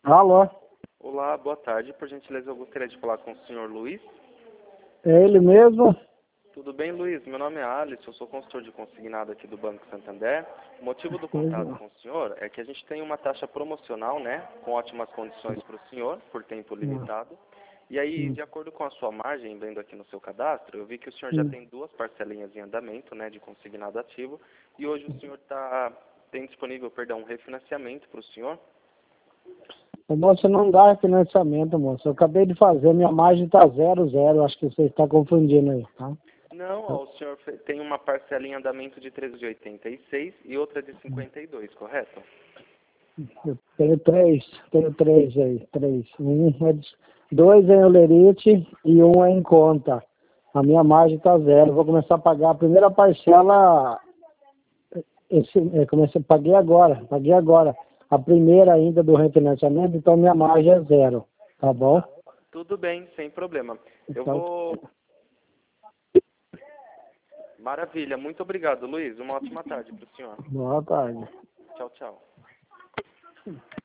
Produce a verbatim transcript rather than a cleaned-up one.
Alô? Olá, boa tarde. Por gentileza, eu gostaria de falar com o senhor Luiz. É ele mesmo? Tudo bem, Luiz? Meu nome é Alisson, eu sou consultor de consignado aqui do Banco Santander. O motivo do contato com o senhor é que a gente tem uma taxa promocional, né, com ótimas condições para o senhor, por tempo limitado. E aí, de acordo com a sua margem, vendo aqui no seu cadastro, eu vi que o senhor já tem duas parcelinhas em andamento, né, de consignado ativo, e hoje o senhor tá, tem disponível, perdão, um refinanciamento para o senhor. Moço, não dá financiamento, moço. Eu acabei de fazer, minha margem está zero, zero. Acho que você está confundindo aí, tá? Não, ó, o senhor fe- tem uma parcela em andamento de trezentos e oitenta e seis e outra de cinquenta e dois, correto? Eu tenho três, tenho três aí, três. Um é de- dois é em olerite e um é em conta. A minha margem está zero. Eu vou começar a pagar a primeira parcela. Esse, eu comecei, paguei agora, paguei agora. A primeira ainda do refinanciamento, então minha margem é zero. Tá bom? Tudo bem, sem problema. Eu Então, vou... Maravilha, muito obrigado, Luiz. Uma ótima tarde para o senhor. boa tarde. Tchau, tchau.